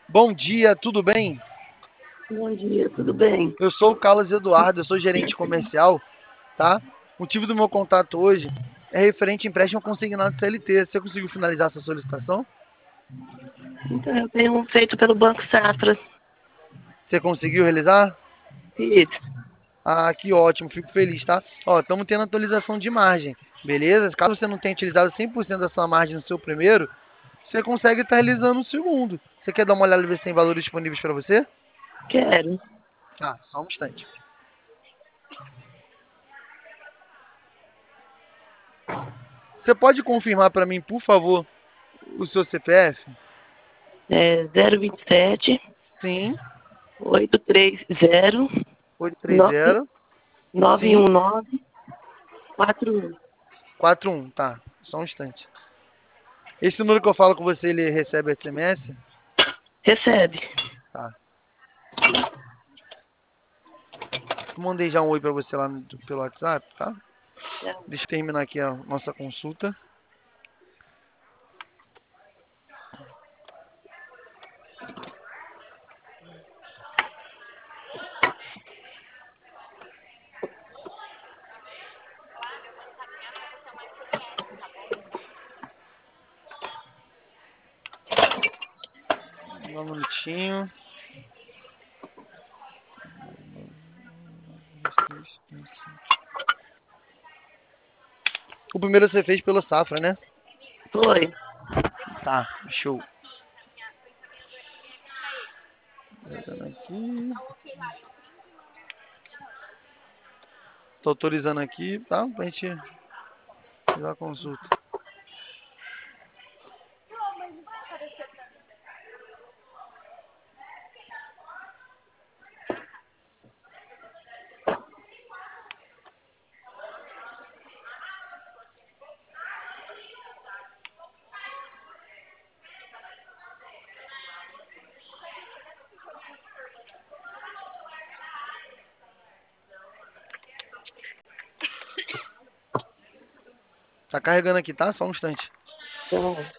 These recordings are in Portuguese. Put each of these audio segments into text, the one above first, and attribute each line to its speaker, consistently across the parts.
Speaker 1: Bom dia, tudo bem?
Speaker 2: Bom dia, tudo bem?
Speaker 1: Eu sou o Carlos Eduardo, eu sou gerente comercial, tá? O motivo do meu contato hoje é referente a empréstimo consignado CLT. Você conseguiu finalizar essa solicitação?
Speaker 2: Então, eu tenho feito pelo Banco Safra.
Speaker 1: Você conseguiu realizar?
Speaker 2: Isso,
Speaker 1: Ah, que ótimo, fico feliz, tá? Ó, estamos tendo atualização de margem, beleza? Caso você não tenha utilizado 100% da sua margem no seu primeiro, você consegue estar realizando o segundo. Você quer dar uma olhada e ver se tem valores disponíveis para você?
Speaker 2: quero.
Speaker 1: Tá, só um instante. Você pode confirmar para mim, por favor, o seu CPF?
Speaker 2: É 027
Speaker 1: Sim,
Speaker 2: 830 9
Speaker 1: 830. Sim,
Speaker 2: 919 41.
Speaker 1: 41, tá. Só um instante. Esse número que eu falo com você, ele recebe SMS?
Speaker 2: Recebe.
Speaker 1: Tá. Eu mandei já um oi pra você lá pelo WhatsApp, tá? Deixa eu terminar aqui a nossa consulta. Dá um minutinho. O primeiro você fez pelo Safra, né?
Speaker 2: Foi.
Speaker 1: Tá, show. Pegando aqui. Tô autorizando aqui, tá? Pra gente fazer a consulta. Tá carregando aqui, tá? Só um instante.
Speaker 2: Então,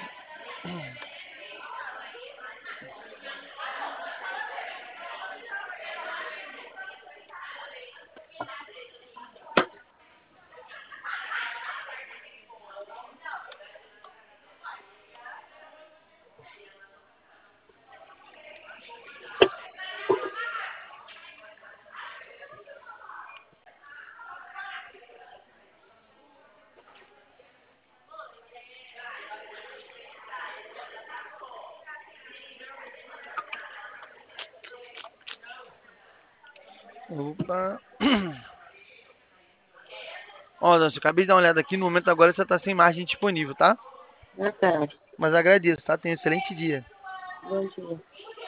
Speaker 1: Opa. Ó, Nancy, eu acabei de dar uma olhada aqui. No momento agora você tá sem margem disponível, tá?
Speaker 2: tá.
Speaker 1: Mas agradeço, tá? Tenha um excelente dia.
Speaker 2: Bom dia.